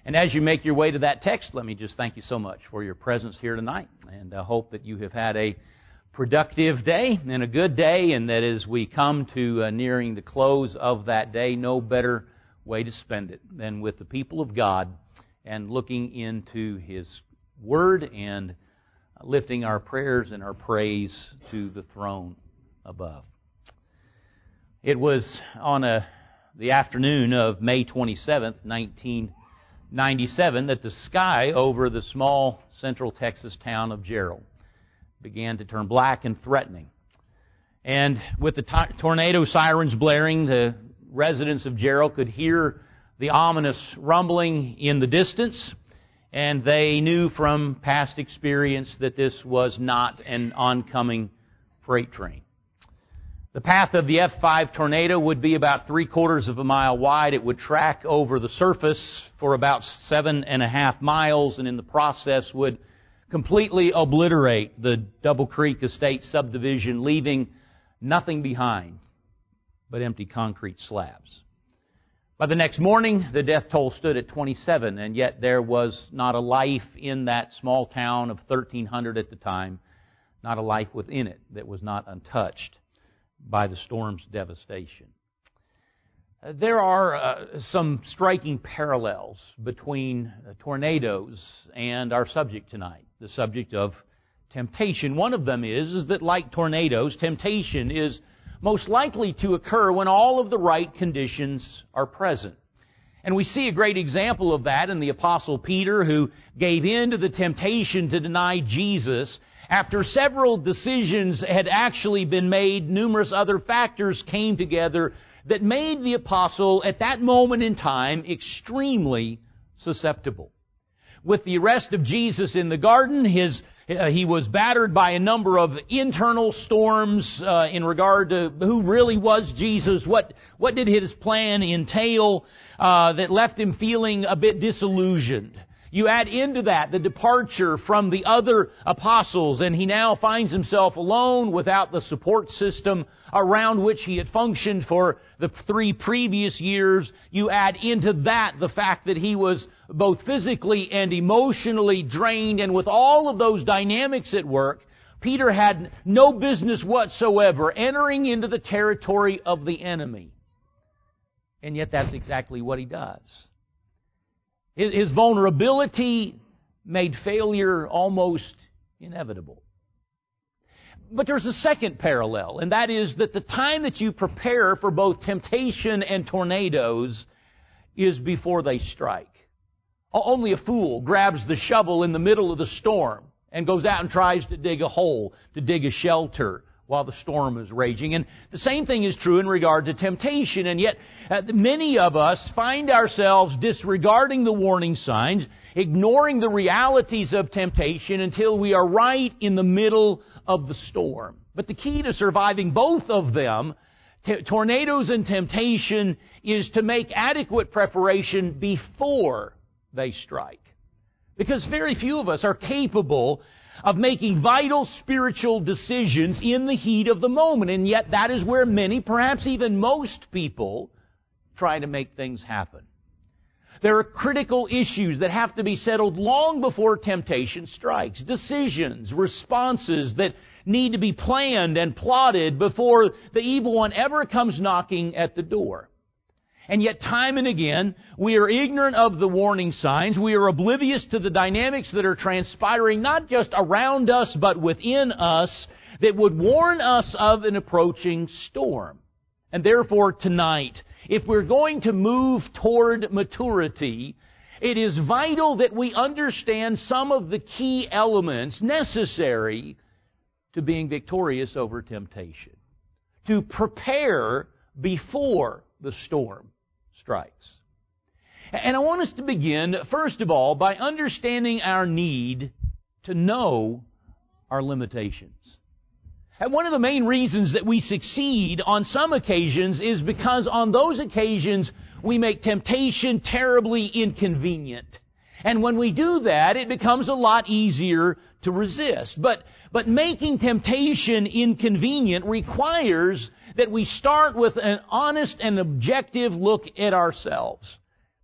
And as you make your way to that text, let me just thank you so much for your presence here tonight. And I hope that you have had a productive day and a good day, and that as we come to nearing the close of that day, no better way to spend it than with the people of God and looking into His Word and lifting our prayers and our praise to the throne above. It was on the afternoon of May 27th, 1997, that the sky over the small central Texas town of Gerald began to turn black and threatening. And with the tornado sirens blaring, the residents of Gerald could hear the ominous rumbling in the distance, and they knew from past experience that this was not an oncoming freight train. The path of the F5 tornado would be about 3/4 of a mile wide. It would track over the surface for about 7.5 miles, and in the process would completely obliterate the Double Creek Estate subdivision, leaving nothing behind but empty concrete slabs. By the next morning, the death toll stood at 27, and yet there was not a life in that small town of 1,300 at the time, not a life within it that was not untouched by the storm's devastation. There are some striking parallels between tornadoes and our subject tonight, the subject of temptation. One of them is that like tornadoes, temptation is most likely to occur when all of the right conditions are present. And we see a great example of that in the Apostle Peter, who gave in to the temptation to deny Jesus. After several decisions had actually been made, numerous other factors came together that made the apostle at that moment in time extremely susceptible. With the arrest of Jesus in the garden, he was battered by a number of internal storms in regard to who really was Jesus, what did his plan entail, that left him feeling a bit disillusioned. You add into that the departure from the other apostles, and he now finds himself alone without the support system around which he had functioned for the 3 previous years. You add into that the fact that he was both physically and emotionally drained, and with all of those dynamics at work, Peter had no business whatsoever entering into the territory of the enemy. And yet that's exactly what he does. His vulnerability made failure almost inevitable. But there's a second parallel, and that is that the time that you prepare for both temptation and tornadoes is before they strike. Only a fool grabs the shovel in the middle of the storm and goes out and tries to dig a hole, to dig a shelter while the storm is raging. And the same thing is true in regard to temptation. And yet, many of us find ourselves disregarding the warning signs, ignoring the realities of temptation until we are right in the middle of the storm. But the key to surviving both of them, tornadoes and temptation, is to make adequate preparation before they strike. Because very few of us are capable of making vital spiritual decisions in the heat of the moment. And yet that is where many, perhaps even most people, try to make things happen. There are critical issues that have to be settled long before temptation strikes. Decisions, responses that need to be planned and plotted before the evil one ever comes knocking at the door. And yet time and again, we are ignorant of the warning signs. We are oblivious to the dynamics that are transpiring, not just around us, but within us, that would warn us of an approaching storm. And therefore tonight, if we're going to move toward maturity, it is vital that we understand some of the key elements necessary to being victorious over temptation. To prepare before the storm strikes. And I want us to begin, first of all, by understanding our need to know our limitations. And one of the main reasons that we succeed on some occasions is because on those occasions we make temptation terribly inconvenient. And when we do that, it becomes a lot easier to resist. But making temptation inconvenient requires that we start with an honest and objective look at ourselves.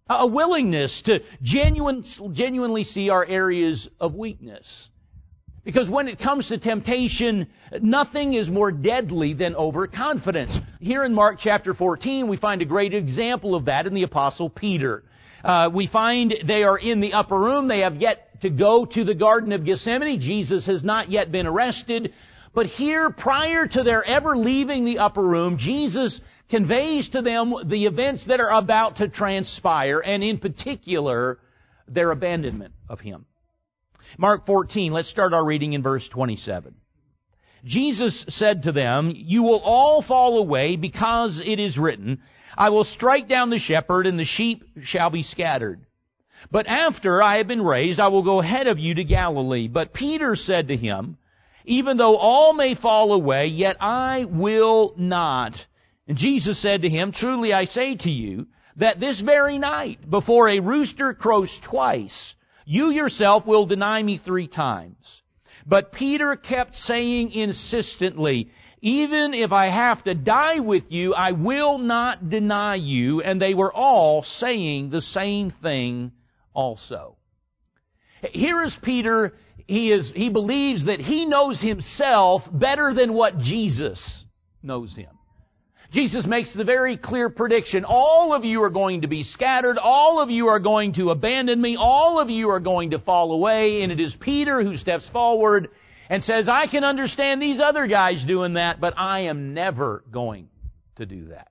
A willingness to genuinely see our areas of weakness. Because when it comes to temptation, nothing is more deadly than overconfidence. Here in Mark chapter 14, we find a great example of that in the Apostle Peter. We find they are in the upper room. They have yet to go to the Garden of Gethsemane. Jesus has not yet been arrested. But here, prior to their ever leaving the upper room, Jesus conveys to them the events that are about to transpire, and in particular, their abandonment of Him. Mark 14, let's start our reading in verse 27. Jesus said to them, "You will all fall away because it is written, I will strike down the shepherd and the sheep shall be scattered. But after I have been raised, I will go ahead of you to Galilee." But Peter said to Him, "Even though all may fall away, yet I will not." And Jesus said to him, "Truly I say to you, that this very night, before a rooster crows twice, you yourself will deny me 3 times. But Peter kept saying insistently, "Even if I have to die with you, I will not deny you." And they were all saying the same thing also. Here is Peter. He believes that he knows himself better than what Jesus knows him. Jesus makes the very clear prediction. All of you are going to be scattered. All of you are going to abandon me. All of you are going to fall away. And it is Peter who steps forward and says, "I can understand these other guys doing that, but I am never going to do that."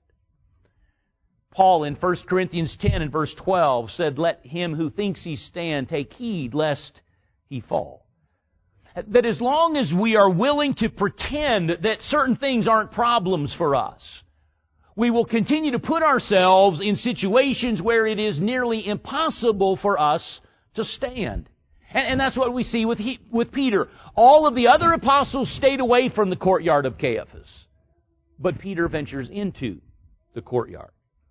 Paul in 1 Corinthians 10 and verse 12 said, "Let him who thinks he stand take heed lest he fall." That as long as we are willing to pretend that certain things aren't problems for us, we will continue to put ourselves in situations where it is nearly impossible for us to stand. And that's what we see with Peter. All of the other apostles stayed away from the courtyard of Caiaphas, but Peter ventures into the courtyard.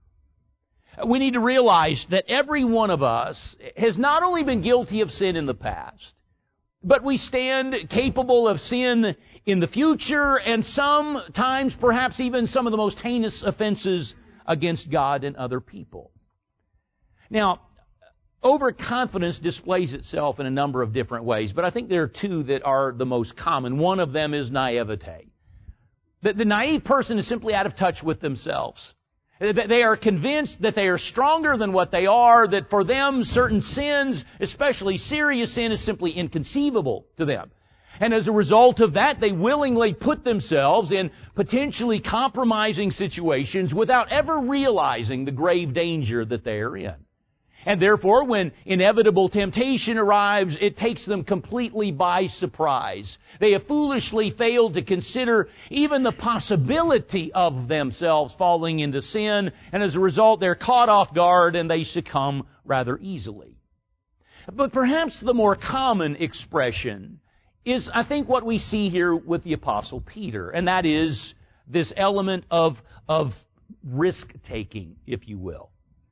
We need to realize that every one of us has not only been guilty of sin in the past, but we stand capable of sin in the future, and sometimes perhaps even some of the most heinous offenses against God and other people. Now, overconfidence displays itself in a number of different ways, but I think there are 2 that are the most common. One of them is naivete. The naive person is simply out of touch with themselves. They are convinced that they are stronger than what they are, that for them certain sins, especially serious sin, is simply inconceivable to them. And as a result of that, they willingly put themselves in potentially compromising situations without ever realizing the grave danger that they are in. And therefore, when inevitable temptation arrives, it takes them completely by surprise. They have foolishly failed to consider even the possibility of themselves falling into sin, and as a result, they're caught off guard and they succumb rather easily. But perhaps the more common expression is, I think, what we see here with the Apostle Peter, and that is this element of risk-taking, if you will.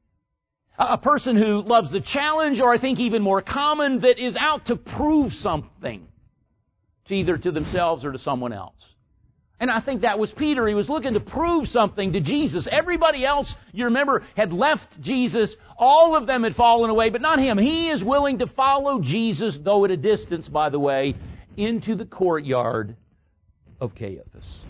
A person who loves the challenge, or I think even more common, that is out to prove something to either to themselves or to someone else. And I think that was Peter. He was looking to prove something to Jesus. Everybody else, you remember, had left Jesus. All of them had fallen away, but not him. He is willing to follow Jesus, though at a distance, by the way, into the courtyard of Caiaphas.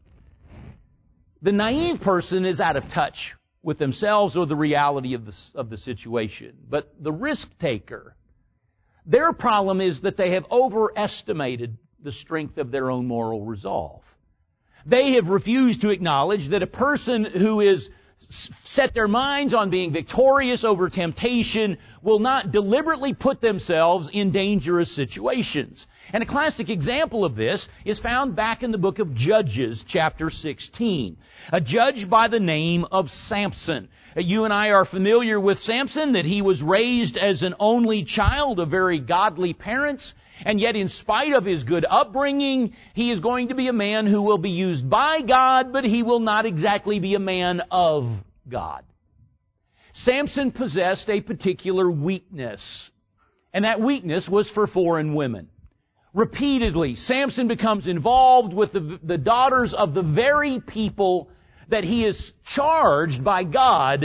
The naive person is out of touch with themselves or the reality of the situation. But the risk taker, their problem is that they have overestimated the strength of their own moral resolve. They have refused to acknowledge that a person who is set their minds on being victorious over temptation will not deliberately put themselves in dangerous situations. And a classic example of this is found back in the book of Judges, chapter 16. A judge by the name of Samson. You and I are familiar with Samson, that he was raised as an only child of very godly parents, and yet in spite of his good upbringing, he is going to be a man who will be used by God, but he will not exactly be a man of God. Samson possessed a particular weakness, and that weakness was for foreign women. Repeatedly, Samson becomes involved with the daughters of the very people that he is charged by God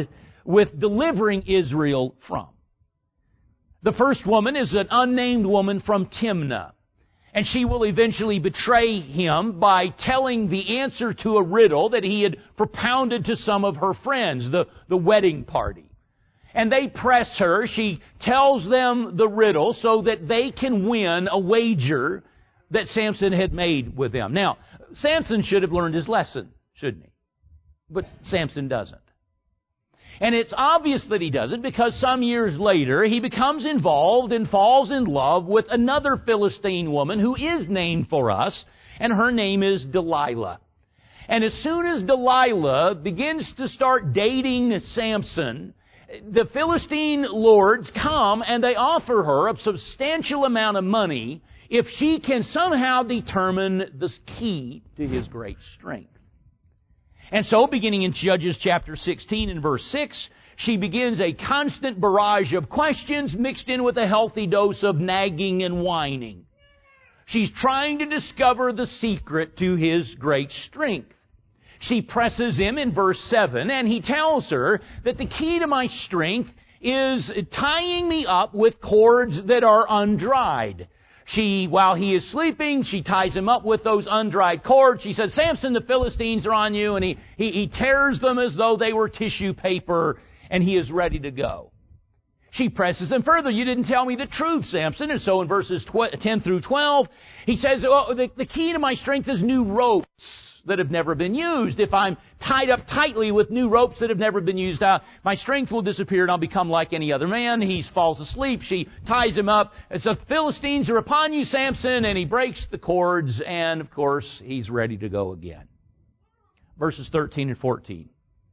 with delivering Israel from. The first woman is an unnamed woman from Timnah. And she will eventually betray him by telling the answer to a riddle that he had propounded to some of her friends, the wedding party. And they press her. She tells them the riddle so that they can win a wager that Samson had made with them. Now, Samson should have learned his lesson, shouldn't he? But Samson doesn't. And it's obvious that he doesn't because some years later he becomes involved and falls in love with another Philistine woman who is named for us, and her name is Delilah. And as soon as Delilah begins to start dating Samson, the Philistine lords come and they offer her a substantial amount of money if she can somehow determine the key to his great strength. And so, beginning in Judges chapter 16 and verse 6, she begins a constant barrage of questions mixed in with a healthy dose of nagging and whining. She's trying to discover the secret to his great strength. She presses him in verse 7, and he tells her that the key to my strength is tying me up with cords that are undried. While he is sleeping, she ties him up with those undried cords. She says, Samson, the Philistines are on you. And he tears them as though they were tissue paper, and he is ready to go. She presses him further. You didn't tell me the truth, Samson. And so in verses 10 through 12, he says, the key to my strength is new ropes that have never been used. If I'm tied up tightly with new ropes that have never been used, my strength will disappear and I'll become like any other man. He falls asleep. She ties him up. And so the Philistines are upon you, Samson, and he breaks the cords, and of course, he's ready to go again. Verses 13 and 14.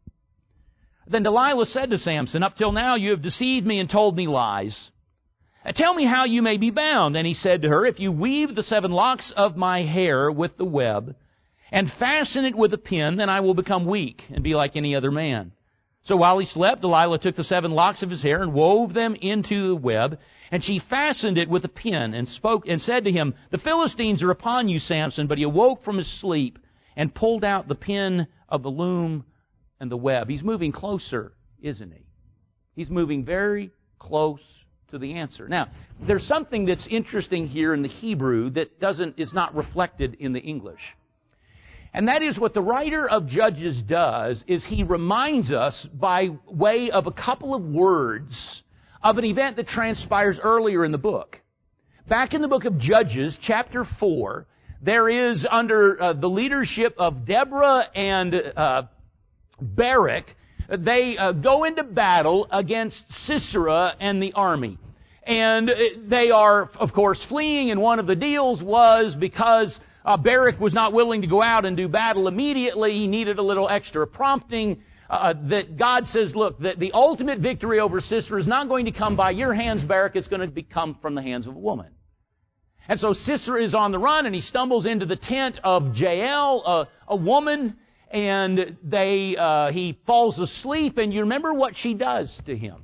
Then Delilah said to Samson, up till now you have deceived me and told me lies. Tell me how you may be bound. And he said to her, if you weave the 7 locks of my hair with the web, and fasten it with a pin, then I will become weak and be like any other man. So while he slept, Delilah took the 7 locks of his hair and wove them into the web, and she fastened it with a pin and spoke and said to him, the Philistines are upon you, Samson. But he awoke from his sleep and pulled out the pin of the loom and the web. He's moving closer, isn't he? He's moving very close to the answer. Now, there's something that's interesting here in the Hebrew that is not reflected in the English. And that is what the writer of Judges does, is he reminds us by way of a couple of words of an event that transpires earlier in the book. Back in the book of Judges, chapter 4, there is under the leadership of Deborah and Barak, they go into battle against Sisera and the army. And they are, of course, fleeing, and one of the deals was because Barak was not willing to go out and do battle immediately. He needed a little extra prompting. That God says, look, that the ultimate victory over Sisera is not going to come by your hands, Barak. It's going to come from the hands of a woman. And so Sisera is on the run, and he stumbles into the tent of Jael, a woman, and he falls asleep. And you remember what she does to him?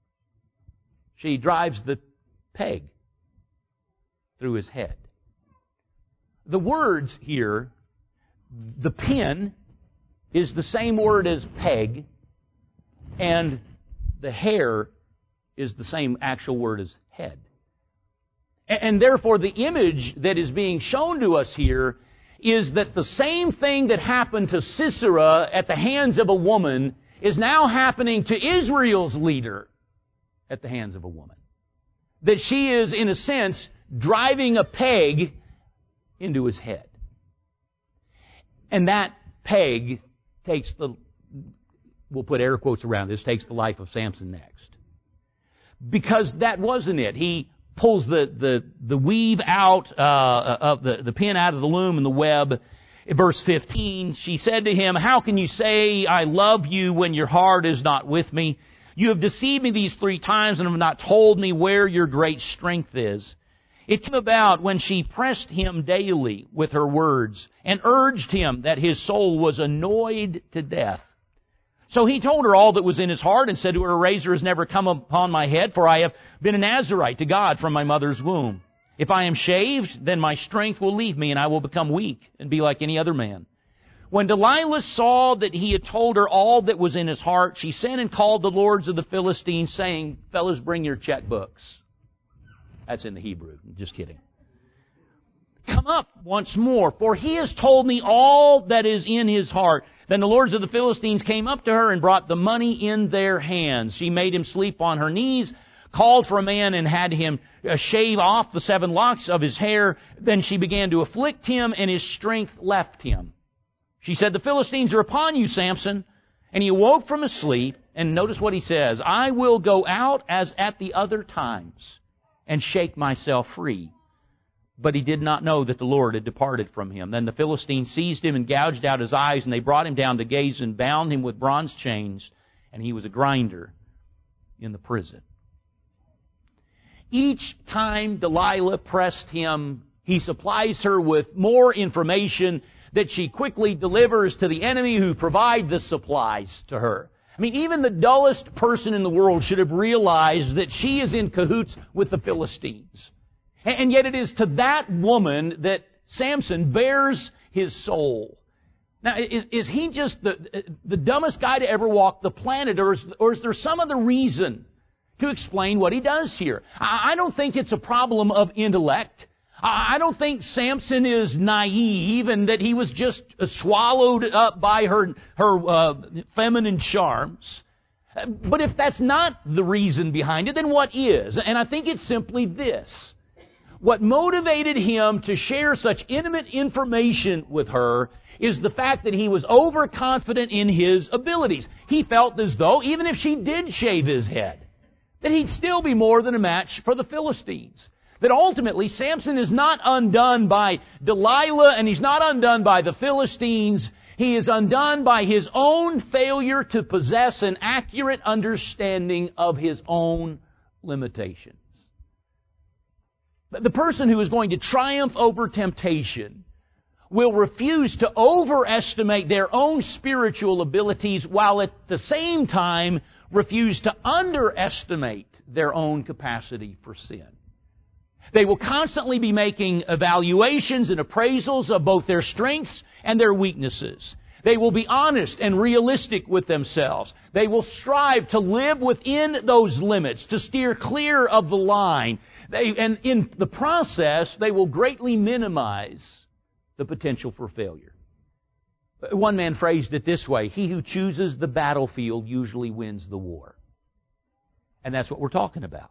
She drives the peg through his head. The words here, the pin is the same word as peg, and the hair is the same actual word as head. And therefore, the image that is being shown to us here is that the same thing that happened to Sisera at the hands of a woman is now happening to Israel's leader at the hands of a woman. That she is, in a sense, driving a peg into his head. And that peg we'll put air quotes around this, takes the life of Samson next. Because that wasn't it. He pulls the weave out of the pin out of the loom and the web. In verse 15, she said to him, how can you say I love you when your heart is not with me? You have deceived me these 3 times and have not told me where your great strength is. It came about when she pressed him daily with her words and urged him that his soul was annoyed to death. So he told her all that was in his heart and said to her, a razor has never come upon my head, for I have been a Nazirite to God from my mother's womb. If I am shaved, then my strength will leave me and I will become weak and be like any other man. When Delilah saw that he had told her all that was in his heart, she sent and called the lords of the Philistines, saying, fellas, bring your checkbooks. That's in the Hebrew. Just kidding. Come up once more, for he has told me all that is in his heart. Then the lords of the Philistines came up to her and brought the money in their hands. She made him sleep on her knees, called for a man and had him shave off the 7 locks of his hair. Then she began to afflict him, and his strength left him. She said, the Philistines are upon you, Samson. And he awoke from his sleep, and notice what he says, I will go out as at the other times and shake myself free. But he did not know that the Lord had departed from him. Then the Philistines seized him and gouged out his eyes, and they brought him down to Gaza and bound him with bronze chains, and he was a grinder in the prison. Each time Delilah pressed him, he supplies her with more information that she quickly delivers to the enemy who provide the supplies to her. I mean, even the dullest person in the world should have realized that she is in cahoots with the Philistines. And yet it is to that woman that Samson bears his soul. Now, is he just the dumbest guy to ever walk the planet, or is there some other reason to explain what he does here? I don't think it's a problem of intellect. I don't think Samson is naive and that he was just swallowed up by her feminine charms. But if that's not the reason behind it, then what is? And I think it's simply this. What motivated him to share such intimate information with her is the fact that he was overconfident in his abilities. He felt as though, even if she did shave his head, that he'd still be more than a match for the Philistines. That ultimately, Samson is not undone by Delilah, and he's not undone by the Philistines. He is undone by his own failure to possess an accurate understanding of his own limitations. The person who is going to triumph over temptation will refuse to overestimate their own spiritual abilities while at the same time refuse to underestimate their own capacity for sin. They will constantly be making evaluations and appraisals of both their strengths and their weaknesses. They will be honest and realistic with themselves. They will strive to live within those limits, to steer clear of the line. And in the process, they will greatly minimize the potential for failure. One man phrased it this way, he who chooses the battlefield usually wins the war. And that's what we're talking about.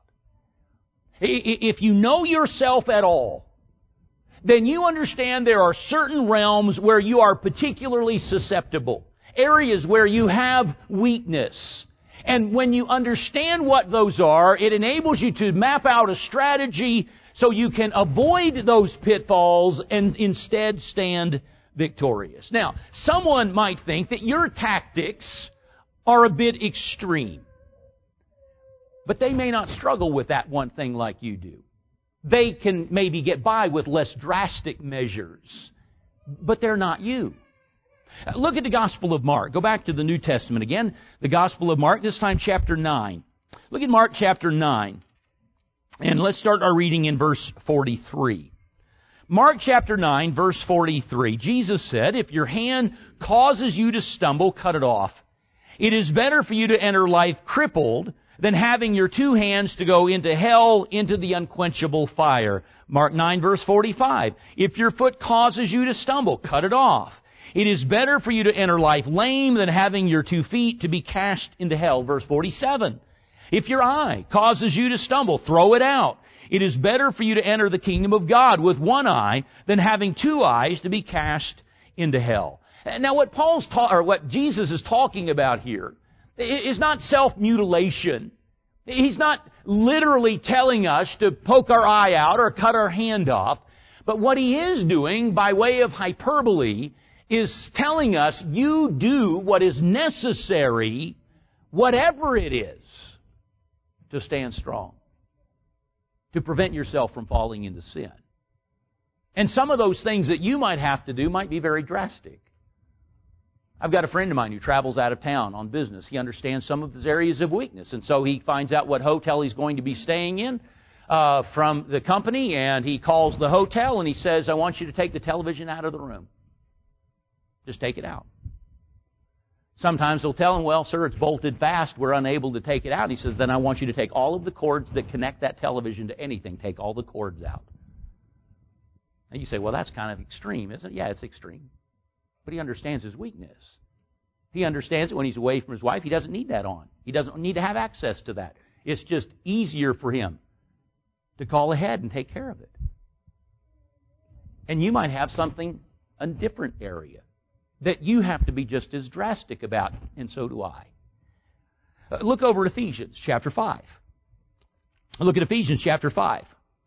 If you know yourself at all, then you understand there are certain realms where you are particularly susceptible, areas where you have weakness. And when you understand what those are, it enables you to map out a strategy so you can avoid those pitfalls and instead stand victorious. Now, someone might think that your tactics are a bit extreme, but they may not struggle with that one thing like you do. They can maybe get by with less drastic measures, but they're not you. Look at the Gospel of Mark. Go back to the New Testament again. The Gospel of Mark, this time chapter 9. Look at Mark chapter 9. And let's start our reading in verse 43. Mark chapter 9, verse 43. Jesus said, if your hand causes you to stumble, cut it off. It is better for you to enter life crippled than having your 2 hands to go into hell, into the unquenchable fire. Mark 9, verse 45. If your foot causes you to stumble, cut it off. It is better for you to enter life lame than having your 2 feet to be cast into hell. Verse 47. If your eye causes you to stumble, throw it out. It is better for you to enter the kingdom of God with 1 eye than having 2 eyes to be cast into hell. Now what Jesus is talking about here is not self-mutilation. He's not literally telling us to poke our eye out or cut our hand off. But what he is doing by way of hyperbole is telling us you do what is necessary, whatever it is, to stand strong, to prevent yourself from falling into sin. And some of those things that you might have to do might be very drastic. I've got a friend of mine who travels out of town on business. He understands some of his areas of weakness, and so he finds out what hotel he's going to be staying in from the company, and he calls the hotel and he says, I want you to take the television out of the room. Just take it out. Sometimes they'll tell him, well, sir, it's bolted fast. We're unable to take it out. He says, then I want you to take all of the cords that connect that television to anything. Take all the cords out. And you say, well, that's kind of extreme, isn't it? Yeah, it's extreme. But he understands his weakness. He understands that when he's away from his wife, he doesn't need that on. He doesn't need to have access to that. It's just easier for him to call ahead and take care of it. And you might have something, a different area, that you have to be just as drastic about, and so do I. Look over at Ephesians chapter 5. Look at Ephesians chapter 5.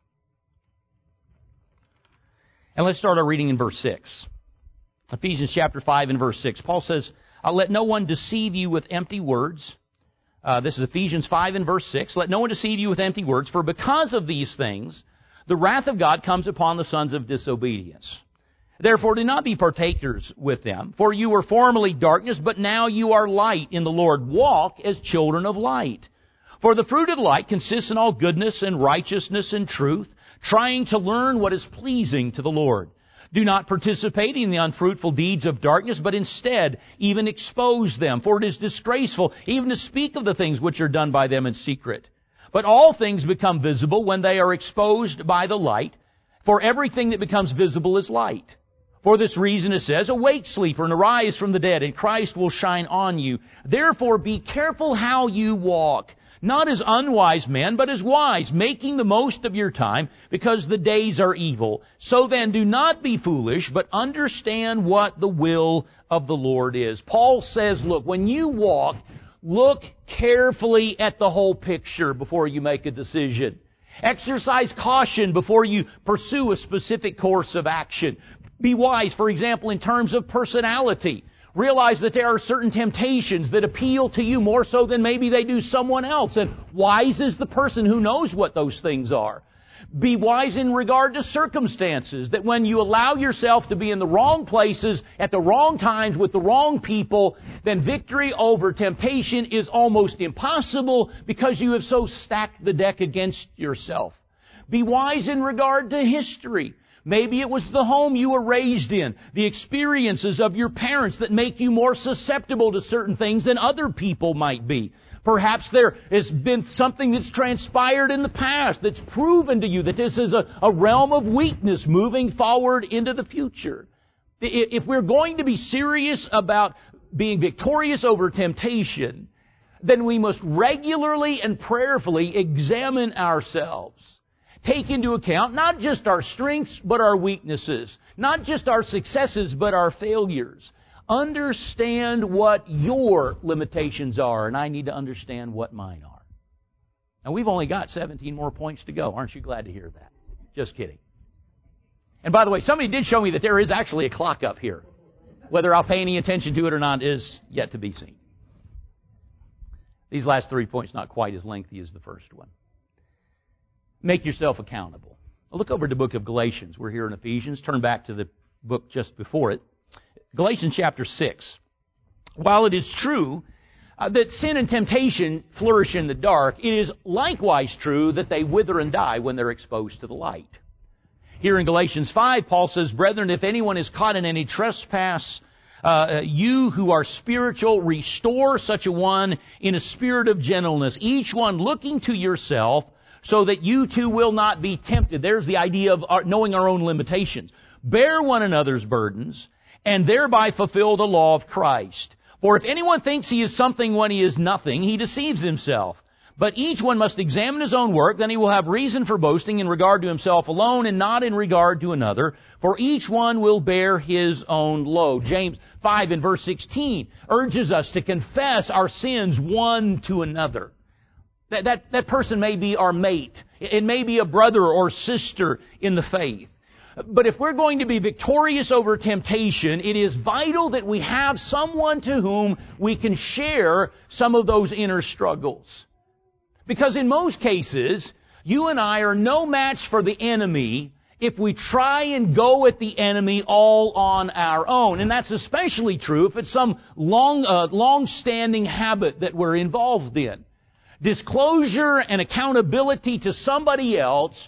And let's start our reading in verse 6. Ephesians chapter 5 and verse 6. Paul says, let no one deceive you with empty words. This is Ephesians 5 and verse 6. Let no one deceive you with empty words, for because of these things, the wrath of God comes upon the sons of disobedience. Therefore, do not be partakers with them, for you were formerly darkness, but now you are light in the Lord. Walk as children of light. For the fruit of the light consists in all goodness and righteousness and truth, trying to learn what is pleasing to the Lord. Do not participate in the unfruitful deeds of darkness, but instead even expose them. For it is disgraceful even to speak of the things which are done by them in secret. But all things become visible when they are exposed by the light, for everything that becomes visible is light. For this reason it says, awake, sleeper, and arise from the dead, and Christ will shine on you. Therefore be careful how you walk, not as unwise men, but as wise, making the most of your time, because the days are evil. So then do not be foolish, but understand what the will of the Lord is. Paul says, look, when you walk, look carefully at the whole picture before you make a decision. Exercise caution before you pursue a specific course of action. Be wise, for example, in terms of personality. Realize that there are certain temptations that appeal to you more so than maybe they do someone else. And wise is the person who knows what those things are. Be wise in regard to circumstances, that when you allow yourself to be in the wrong places at the wrong times with the wrong people, then victory over temptation is almost impossible because you have so stacked the deck against yourself. Be wise in regard to history. Maybe it was the home you were raised in, the experiences of your parents that make you more susceptible to certain things than other people might be. Perhaps there has been something that's transpired in the past that's proven to you that this is a realm of weakness moving forward into the future. If we're going to be serious about being victorious over temptation, then we must regularly and prayerfully examine ourselves. Take into account not just our strengths, but our weaknesses. Not just our successes, but our failures. Understand what your limitations are, and I need to understand what mine are. Now, we've only got 17 more points to go. Aren't you glad to hear that? Just kidding. And by the way, somebody did show me that there is actually a clock up here. Whether I'll pay any attention to it or not is yet to be seen. These last 3 points not quite as lengthy as the first one. Make yourself accountable. Look over at the book of Galatians. We're here in Ephesians. Turn back to the book just before it. Galatians chapter 6. While it is true that sin and temptation flourish in the dark, it is likewise true that they wither and die when they're exposed to the light. Here in Galatians 5, Paul says, brethren, if anyone is caught in any trespass, you who are spiritual, restore such a one in a spirit of gentleness, each one looking to yourself, so that you too will not be tempted. There's the idea of knowing our own limitations. Bear one another's burdens, and thereby fulfill the law of Christ. For if anyone thinks he is something when he is nothing, he deceives himself. But each one must examine his own work, then he will have reason for boasting in regard to himself alone and not in regard to another. For each one will bear his own load. James 5 and verse 16 urges us to confess our sins one to another. That person may be our mate. It may be a brother or sister in the faith. But if we're going to be victorious over temptation, it is vital that we have someone to whom we can share some of those inner struggles. Because in most cases, you and I are no match for the enemy if we try and go at the enemy all on our own. And that's especially true if it's some long-standing habit that we're involved in. Disclosure and accountability to somebody else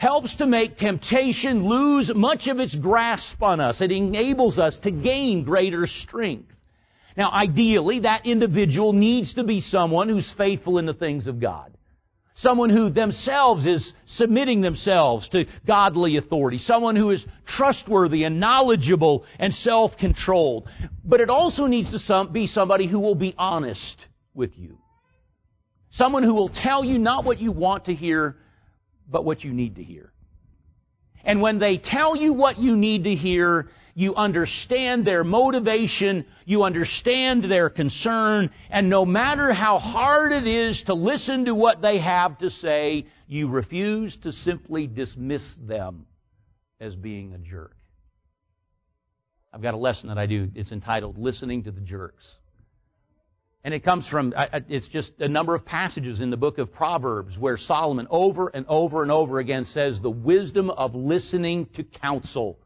helps to make temptation lose much of its grasp on us. It enables us to gain greater strength. Now, ideally, that individual needs to be someone who's faithful in the things of God. Someone who themselves is submitting themselves to godly authority. Someone who is trustworthy and knowledgeable and self-controlled. But it also needs to be somebody who will be honest with you. Someone who will tell you not what you want to hear, but what you need to hear. And when they tell you what you need to hear, you understand their motivation, you understand their concern, and no matter how hard it is to listen to what they have to say, you refuse to simply dismiss them as being a jerk. I've got a lesson that I do. It's entitled Listening to the Jerks. And it comes from, it's just a number of passages in the book of Proverbs where Solomon over and over and over again says the wisdom of listening to counsel.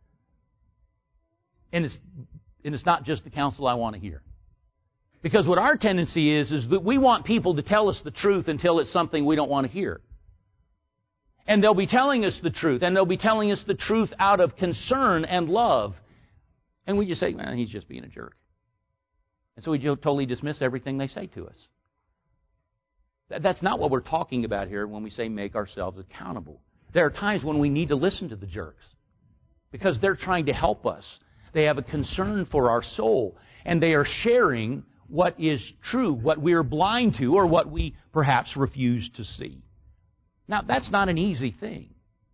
And it's not just the counsel I want to hear. Because what our tendency is that we want people to tell us the truth until it's something we don't want to hear. And they'll be telling us the truth, and they'll be telling us the truth out of concern and love. And we just say, man, he's just being a jerk. And so we totally dismiss everything they say to us. That's not what we're talking about here when we say make ourselves accountable. There are times when we need to listen to the jerks because they're trying to help us. They have a concern for our soul, and they are sharing what is true, what we're blind to, or what we perhaps refuse to see. Now, that's not an easy thing.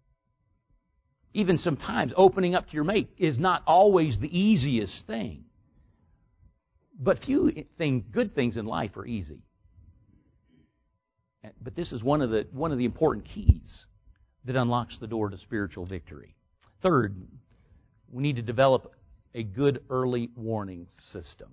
Even sometimes opening up to your mate is not always the easiest thing. But few good things in life are easy. But this is one of the important keys that unlocks the door to spiritual victory. Third, we need to develop a good early warning system.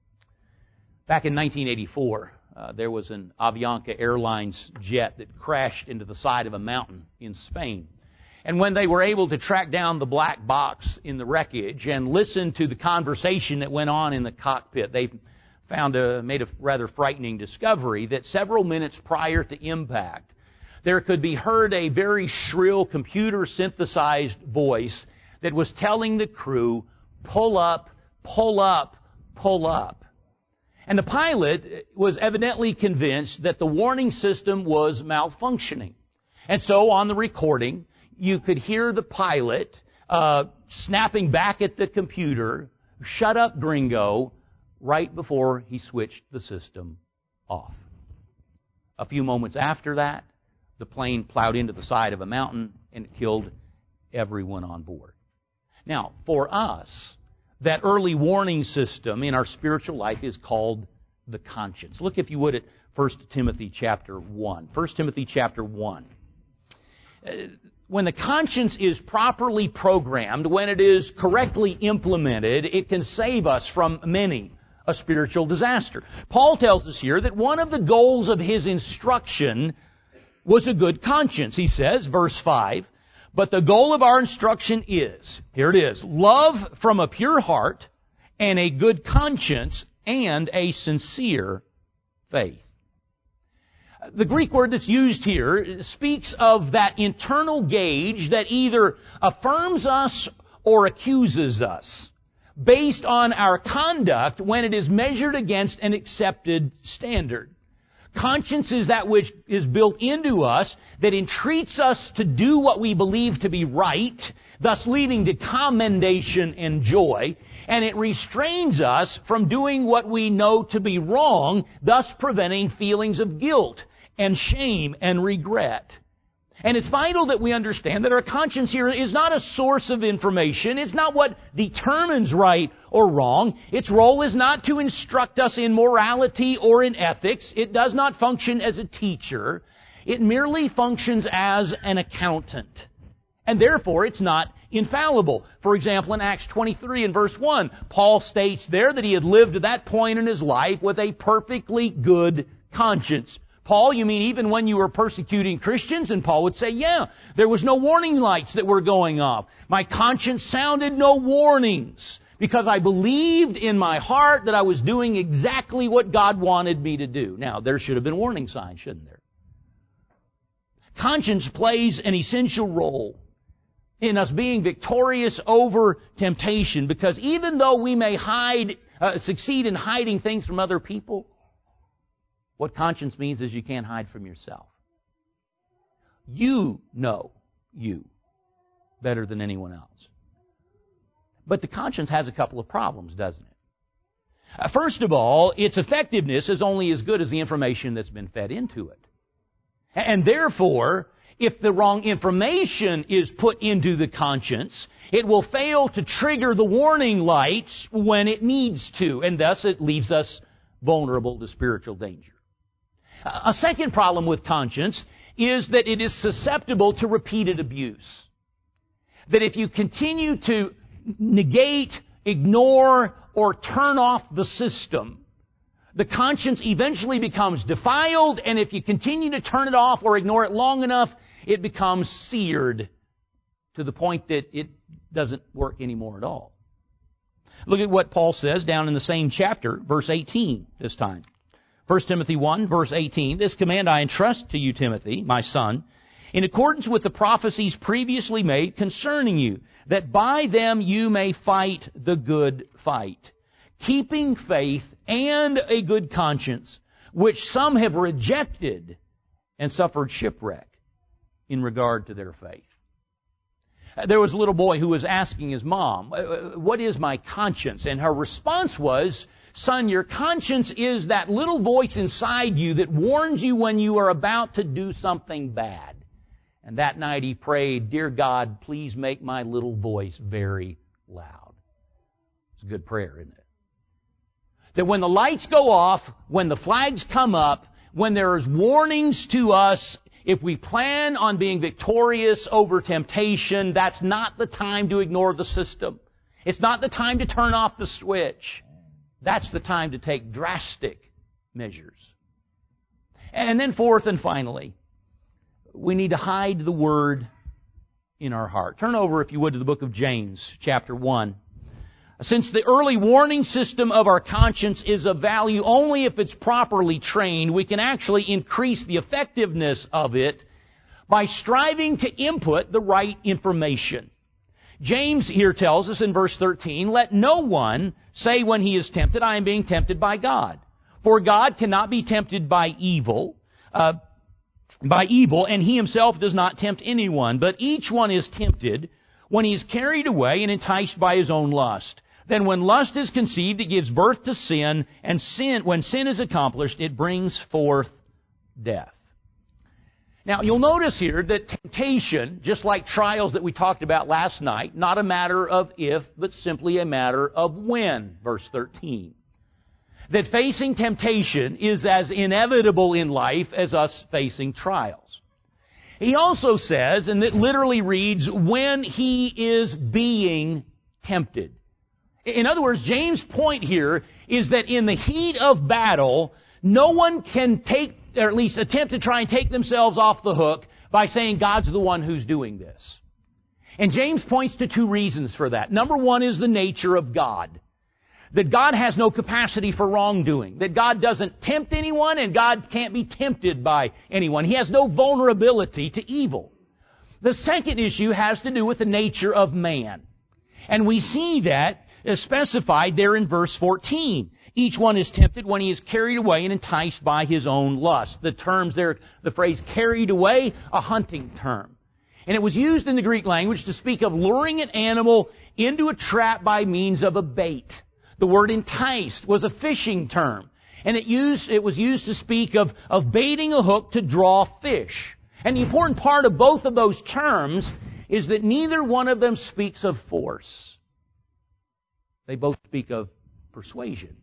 Back in 1984, there was an Avianca Airlines jet that crashed into the side of a mountain in Spain. And when they were able to track down the black box in the wreckage and listen to the conversation that went on in the cockpit, they made a rather frightening discovery that several minutes prior to impact, there could be heard a very shrill computer-synthesized voice that was telling the crew, pull up, pull up, pull up. And the pilot was evidently convinced that the warning system was malfunctioning. And so on the recording, you could hear the pilot snapping back at the computer, shut up, gringo, right before he switched the system off. A few moments after that, the plane plowed into the side of a mountain and killed everyone on board. Now, for us, that early warning system in our spiritual life is called the conscience. Look, if you would, at 1 Timothy chapter 1. 1 Timothy chapter 1. When the conscience is properly programmed, when it is correctly implemented, it can save us from many a spiritual disaster. Paul tells us here that one of the goals of his instruction was a good conscience. He says, verse 5, but the goal of our instruction is, here it is, love from a pure heart and a good conscience and a sincere faith. The Greek word that's used here speaks of that internal gauge that either affirms us or accuses us based on our conduct when it is measured against an accepted standard. Conscience is that which is built into us that entreats us to do what we believe to be right, thus leading to commendation and joy, and it restrains us from doing what we know to be wrong, thus preventing feelings of guilt and shame and regret. And it's vital that we understand that our conscience here is not a source of information. It's not what determines right or wrong. Its role is not to instruct us in morality or in ethics. It does not function as a teacher. It merely functions as an accountant. And therefore, it's not infallible. For example, in Acts 23 and verse 1, Paul states there that he had lived to that point in his life with a perfectly good conscience. Paul, you mean even when you were persecuting Christians? And Paul would say, yeah, there was no warning lights that were going off. My conscience sounded no warnings because I believed in my heart that I was doing exactly what God wanted me to do. Now, there should have been warning signs, shouldn't there? conscience plays an essential role in us being victorious over temptation, because even though we may succeed in hiding things from other people, what conscience means is you can't hide from yourself. You know you better than anyone else. But the conscience has a couple of problems, doesn't it? First of all, its effectiveness is only as good as the information that's been fed into it. And therefore, if the wrong information is put into the conscience, it will fail to trigger the warning lights when it needs to, and thus it leaves us vulnerable to spiritual danger. A second problem with conscience is that it is susceptible to repeated abuse. That if you continue to negate, ignore, or turn off the system, the conscience eventually becomes defiled, and if you continue to turn it off or ignore it long enough, it becomes seared to the point that it doesn't work anymore at all. Look at what Paul says down in the same chapter, verse 18 this time. 1 Timothy 1, verse 18, "This command I entrust to you, Timothy, my son, in accordance with the prophecies previously made concerning you, that by them you may fight the good fight, keeping faith and a good conscience, which some have rejected and suffered shipwreck in regard to their faith." There was a little boy who was asking his mom, "What is my conscience?" And her response was, "Son, your conscience is that little voice inside you that warns you when you are about to do something bad." And that night he prayed, "Dear God, please make my little voice very loud." It's a good prayer, isn't it? That when the lights go off, when the flags come up, when there's warnings to us, if we plan on being victorious over temptation, that's not the time to ignore the system. It's not the time to turn off the switch. That's the time to take drastic measures. And then fourth and finally, we need to hide the Word in our heart. Turn over, if you would, to the book of James, chapter 1. Since the early warning system of our conscience is of value only if it's properly trained, we can actually increase the effectiveness of it by striving to input the right information. James here tells us in verse 13, "Let no one say when he is tempted, I am being tempted by God. For God cannot be tempted by evil, and he himself does not tempt anyone. But each one is tempted when he is carried away and enticed by his own lust. Then when lust is conceived, it gives birth to sin, and when sin is accomplished, it brings forth death." Now, you'll notice here that temptation, just like trials that we talked about last night, not a matter of if, but simply a matter of when, verse 13. That facing temptation is as inevitable in life as us facing trials. He also says, and it literally reads, when he is being tempted. In other words, James' point here is that in the heat of battle, no one can take, or at least attempt to try and take themselves off the hook by saying God's the one who's doing this. And James points to two reasons for that. Number one is the nature of God. That God has no capacity for wrongdoing. That God doesn't tempt anyone, and God can't be tempted by anyone. He has no vulnerability to evil. The second issue has to do with the nature of man. And we see that is specified there in verse 14. Each one is tempted when he is carried away and enticed by his own lust. The terms there, the phrase carried away, a hunting term. And it was used in the Greek language to speak of luring an animal into a trap by means of a bait. The word enticed was a fishing term. And it was used to speak of baiting a hook to draw fish. And the important part of both of those terms is that neither one of them speaks of force. They both speak of persuasion.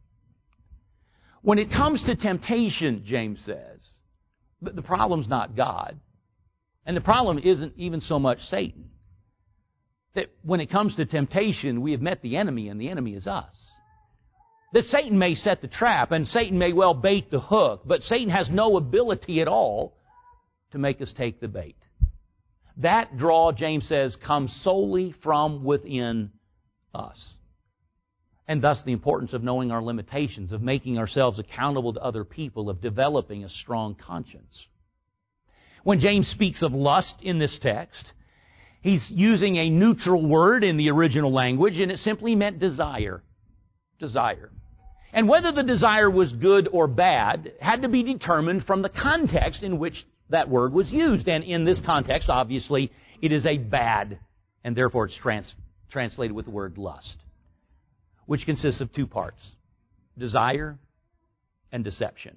When it comes to temptation, James says, the problem's not God. And the problem isn't even so much Satan. That when it comes to temptation, we have met the enemy, and the enemy is us. That Satan may set the trap, and Satan may well bait the hook, but Satan has no ability at all to make us take the bait. That draw, James says, comes solely from within us. And thus the importance of knowing our limitations, of making ourselves accountable to other people, of developing a strong conscience. When James speaks of lust in this text, he's using a neutral word in the original language, and it simply meant desire. Desire. And whether the desire was good or bad had to be determined from the context in which that word was used. And in this context, obviously, it is a bad, and therefore it's translated with the word lust, which consists of two parts: desire and deception.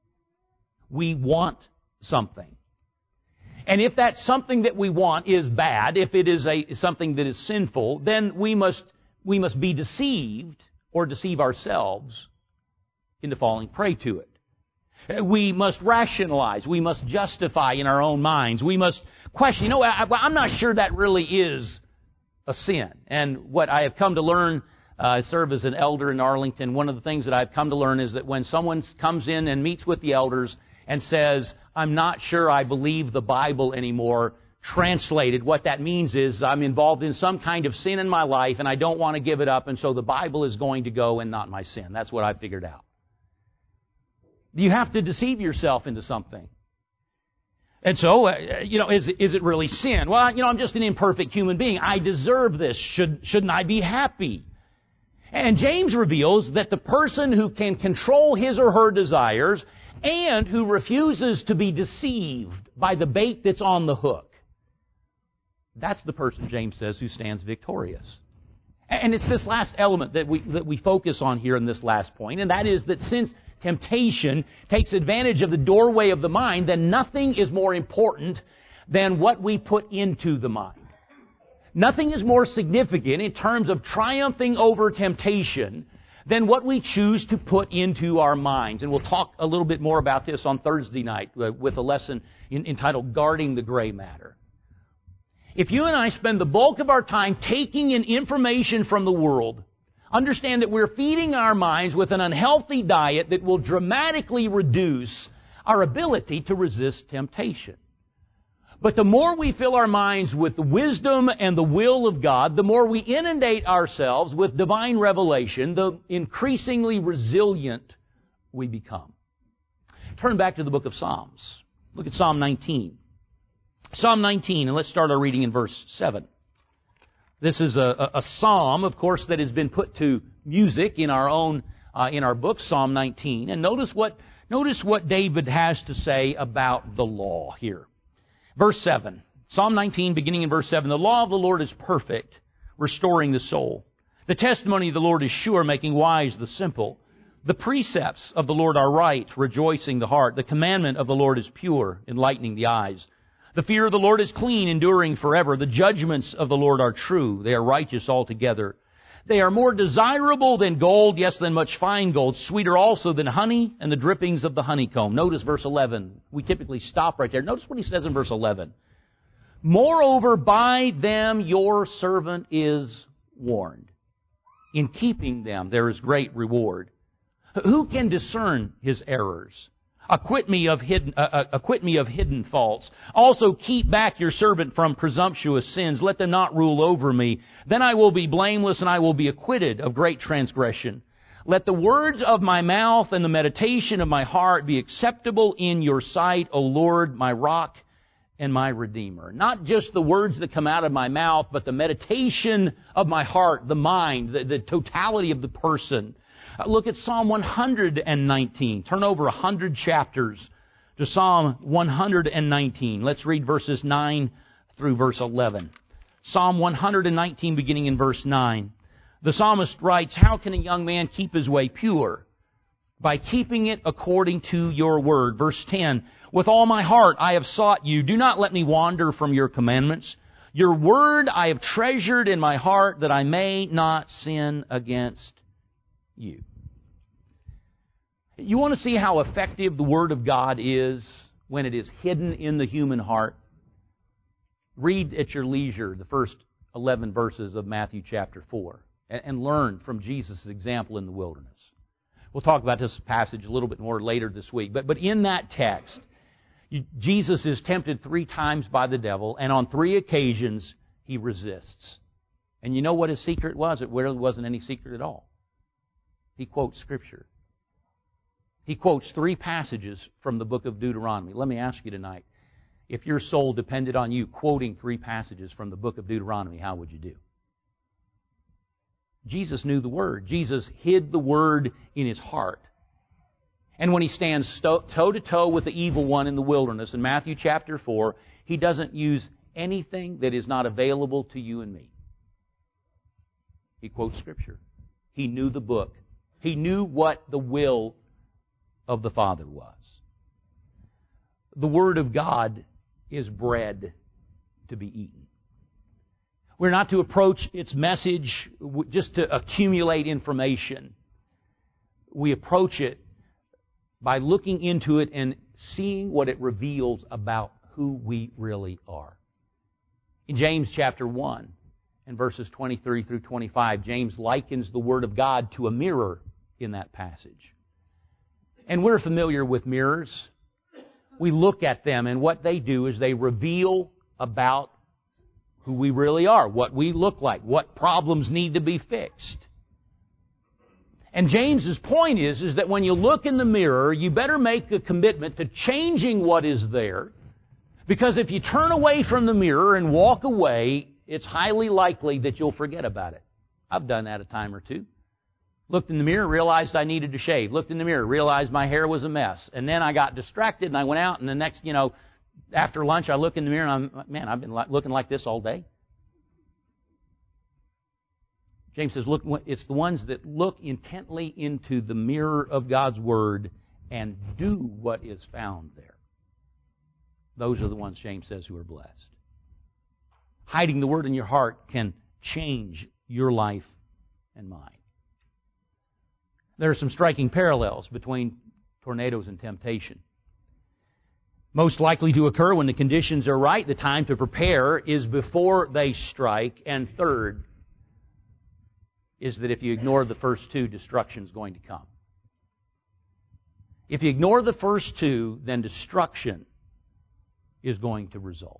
We want something. And if that something that we want is bad, if it is something that is sinful, then we must be deceived or deceive ourselves into falling prey to it. We must rationalize. We must justify in our own minds. We must question. I'm not sure that really is a sin. And what I have come to learn, I serve as an elder in Arlington. One of the things that I've come to learn is that when someone comes in and meets with the elders and says, I'm not sure I believe the Bible anymore, translated, what that means is I'm involved in some kind of sin in my life and I don't want to give it up, and so the Bible is going to go and not my sin. That's what I've figured out. You have to deceive yourself into something. And so, is it really sin? Well, I'm just an imperfect human being. I deserve this. Shouldn't I be happy? And James reveals that the person who can control his or her desires and who refuses to be deceived by the bait that's on the hook, that's the person, James says, who stands victorious. And it's this last element that we focus on here in this last point, and that is that since temptation takes advantage of the doorway of the mind, then nothing is more important than what we put into the mind. Nothing is more significant in terms of triumphing over temptation than what we choose to put into our minds. And we'll talk a little bit more about this on Thursday night with a lesson entitled Guarding the Gray Matter. If you and I spend the bulk of our time taking in information from the world, understand that we're feeding our minds with an unhealthy diet that will dramatically reduce our ability to resist temptation. But the more we fill our minds with the wisdom and the will of God, the more we inundate ourselves with divine revelation, the increasingly resilient we become. Turn back to the book of Psalms. Look at Psalm 19. Psalm 19, and let's start our reading in verse 7. This is a psalm, of course, that has been put to music in our book, Psalm 19. And notice what David has to say about the law here. Verse 7, Psalm 19, beginning in verse 7, the law of the Lord is perfect, restoring the soul. The testimony of the Lord is sure, making wise the simple. The precepts of the Lord are right, rejoicing the heart. The commandment of the Lord is pure, enlightening the eyes. The fear of the Lord is clean, enduring forever. The judgments of the Lord are true. They are righteous altogether. They are more desirable than gold, yes, than much fine gold, sweeter also than honey and the drippings of the honeycomb. Notice verse 11. We typically stop right there. Notice what he says in verse 11. Moreover, by them your servant is warned. In keeping them there is great reward. Who can discern his errors? Acquit me of hidden faults. Also keep back your servant from presumptuous sins. Let them not rule over me. Then I will be blameless and I will be acquitted of great transgression. Let the words of my mouth and the meditation of my heart be acceptable in your sight, O Lord, my rock and my redeemer. Not just the words that come out of my mouth, but the meditation of my heart, the mind, the totality of the person. Look at Psalm 119. Turn over 100 chapters to Psalm 119. Let's read verses 9 through verse 11. Psalm 119, beginning in verse 9. The psalmist writes, how can a young man keep his way pure? By keeping it according to your word. Verse 10. With all my heart I have sought you. Do not let me wander from your commandments. Your word I have treasured in my heart that I may not sin against you. You want to see how effective the Word of God is when it is hidden in the human heart? Read at your leisure the first 11 verses of Matthew chapter 4 and learn from Jesus' example in the wilderness. We'll talk about this passage a little bit more later this week. But in that text, Jesus is tempted 3 times by the devil, and on 3 occasions he resists. And you know what his secret was? It really wasn't any secret at all. He quotes Scripture. He quotes 3 passages from the book of Deuteronomy. Let me ask you tonight, If your soul depended on you quoting 3 passages from the book of Deuteronomy, how would you do? Jesus knew the Word. Jesus hid the Word in His heart. And when He stands toe-to-toe with the evil one in the wilderness in Matthew chapter 4, He doesn't use anything that is not available to you and me. He quotes Scripture. He knew the book. He knew what the will of the Father was. The Word of God is bread to be eaten. We're not to approach its message just to accumulate information. We approach it by looking into it and seeing what it reveals about who we really are. In James chapter 1 and verses 23 through 25, James likens the Word of God to a mirror in that passage. And we're familiar with mirrors. We look at them, and what they do is they reveal about who we really are, what we look like, what problems need to be fixed. And James's point is that when you look in the mirror, you better make a commitment to changing what is there, because if you turn away from the mirror and walk away, it's highly likely that you'll forget about it. I've done that a time or two. Looked in the mirror, realized I needed to shave. Looked in the mirror, realized my hair was a mess. And then I got distracted and I went out, and the next, after lunch I look in the mirror and I've been looking like this all day. James says, look, it's the ones that look intently into the mirror of God's Word and do what is found there. Those are the ones, James says, who are blessed. Hiding the Word in your heart can change your life and mine. There are some striking parallels between tornadoes and temptation. Most likely to occur when the conditions are right, the time to prepare is before they strike. And third is that if you ignore the first two, destruction is going to come. If you ignore the first two, then destruction is going to result.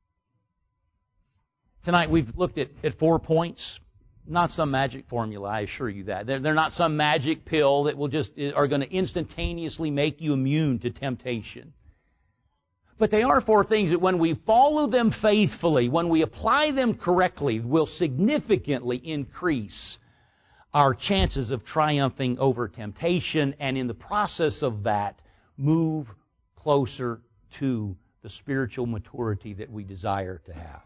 Tonight we've looked at 4 points. Not some magic formula, I assure you that. They're not some magic pill that are going to instantaneously make you immune to temptation. But they are 4 things that when we follow them faithfully, when we apply them correctly, will significantly increase our chances of triumphing over temptation, and in the process of that, move closer to the spiritual maturity that we desire to have.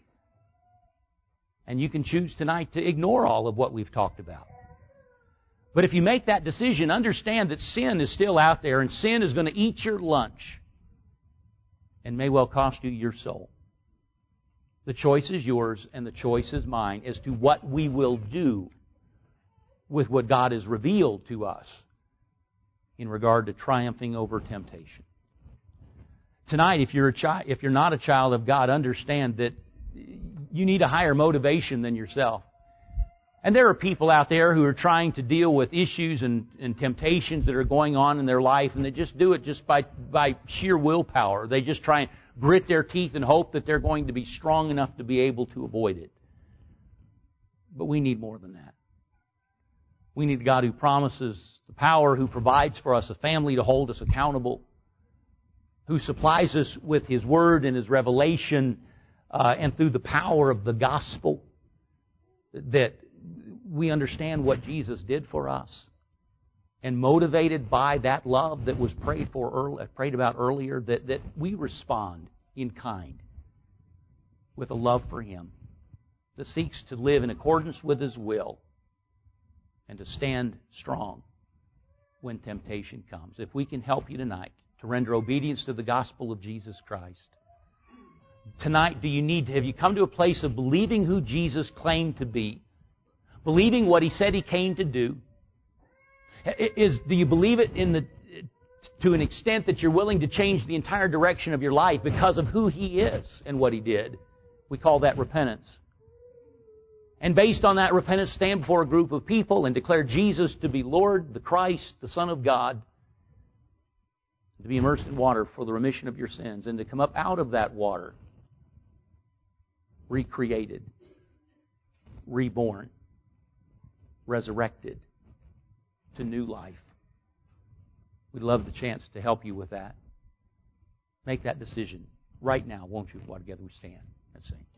And you can choose tonight to ignore all of what we've talked about. But if you make that decision, understand that sin is still out there, and sin is going to eat your lunch and may well cost you your soul. The choice is yours and the choice is mine as to what we will do with what God has revealed to us in regard to triumphing over temptation. Tonight, if you're not a child of God, understand that you need a higher motivation than yourself. And there are people out there who are trying to deal with issues and temptations that are going on in their life, and they just do it just by sheer willpower. They just try and grit their teeth and hope that they're going to be strong enough to be able to avoid it. But we need more than that. We need a God who promises the power, who provides for us a family to hold us accountable, who supplies us with His Word and His revelation, and through the power of the gospel, that we understand what Jesus did for us. And motivated by that love that was prayed about earlier, that we respond in kind with a love for Him that seeks to live in accordance with His will and to stand strong when temptation comes. If we can help you tonight to render obedience to the gospel of Jesus Christ, tonight, have you come to a place of believing who Jesus claimed to be? Believing what He said He came to do? Do you believe it to an extent that you're willing to change the entire direction of your life because of who He is and what He did? We call that repentance. And based on that repentance, stand before a group of people and declare Jesus to be Lord, the Christ, the Son of God, to be immersed in water for the remission of your sins, and to come up out of that water recreated, reborn, resurrected to new life. We'd love the chance to help you with that. Make that decision right now, won't you? While together we stand and sing.